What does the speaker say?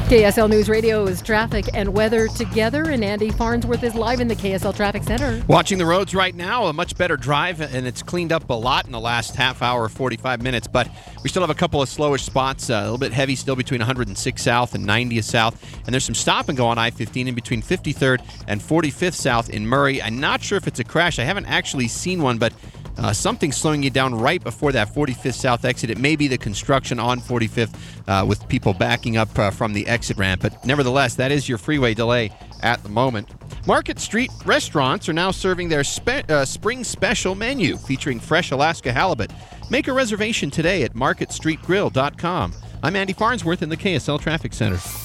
KSL News Radio's traffic and weather together, and Andy Farnsworth is live in the KSL Traffic Center. Watching the roads right now, a much better drive, and it's cleaned up a lot in the last half hour, 45 minutes, but we still have a couple of slowish spots, a little bit heavy still between 106 South and 90th South, and there's some stop and go on I-15 in between 53rd and 45th South in Murray. I'm not sure if it's a crash. I haven't actually seen one, but something slowing you down right before that 45th South exit. It may be the construction on 45th with people backing up from the exit ramp. But nevertheless, that is your freeway delay at the moment. Market Street restaurants are now serving their spring special menu featuring fresh Alaska halibut. Make a reservation today at marketstreetgrill.com. I'm Andy Farnsworth in the KSL Traffic Center.